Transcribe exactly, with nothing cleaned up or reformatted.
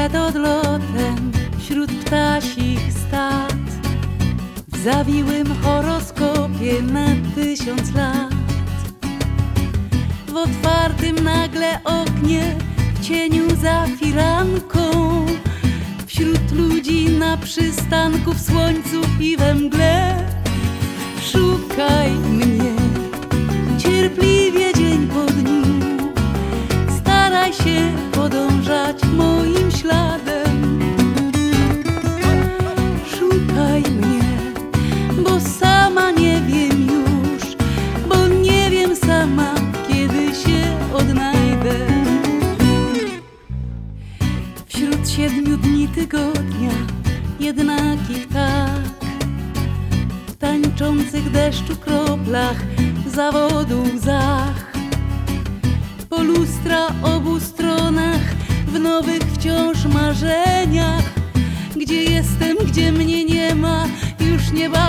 Przed odlotem wśród ptasich stad, w zawiłym horoskopie na tysiąc lat, w otwartym nagle oknie, w cieniu za firanką, wśród ludzi na przystanku, w słońcu i we mgle. Szukaj mnie cierpliwie dzień po dniu, staraj się podążać moim śladem. Szukaj mnie, bo sama nie wiem już, bo nie wiem sama, kiedy się odnajdę. Wśród siedmiu dni tygodnia jednakich tak, w tańczących deszczu kroplach zawodu łzach, po lustra obu stronach, w nowych wciąż marzeniach, gdzie jestem, gdzie mnie nie ma, już nie ma.